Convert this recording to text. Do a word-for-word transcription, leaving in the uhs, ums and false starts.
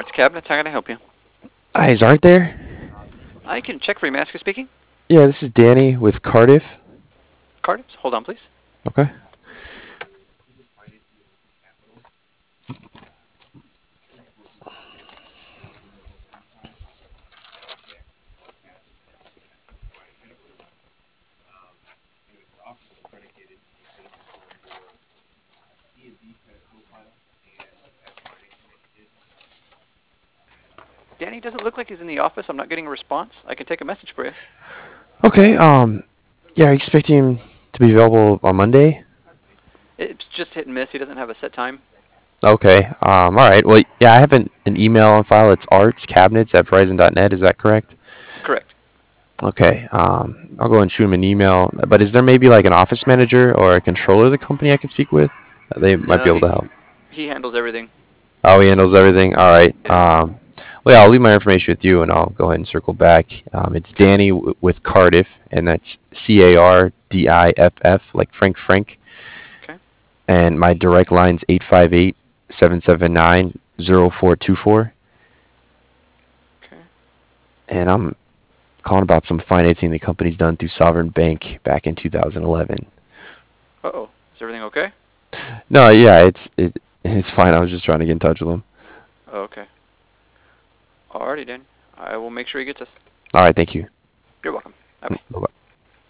Arts Cabinets. How can I help you? Eyes aren't there? I can check for you. Mask is speaking. Yeah, this is Danny with Cardiff. Cardiff, hold on, please. Okay. Danny doesn't look like he's in the office. I'm not getting a response. I can take a message for you. Okay. Um. Yeah, are you expecting him to be available on Monday? It's just hit and miss. He doesn't have a set time. Okay. Um. All right. Well, yeah, I have an, an email on file. It's artscabinets at verizon dot net. Is that correct? Correct. Okay. Um. I'll go and shoot him an email. But is there maybe like an office manager or a controller of the company I can speak with? Uh, They might be No, able he to help. he handles everything. Oh, he handles everything. All right. Yeah. Um. Well, yeah, I'll leave my information with you, and I'll go ahead and circle back. Um, it's Okay. Danny w- with Cardiff, and that's C A R D I F F, like Frank Frank. Okay. And my direct line's eight five eight, seven seven nine, zero four two four. Okay. And I'm calling about some financing the company's done through Sovereign Bank back in two thousand eleven. Uh oh. Is everything okay? No, yeah, it's it, it's fine. I was just trying to get in touch with him. Oh, okay. Alrighty, Danny. I will make sure he gets us. All right, thank you. You're welcome. Bye bye. Bye bye.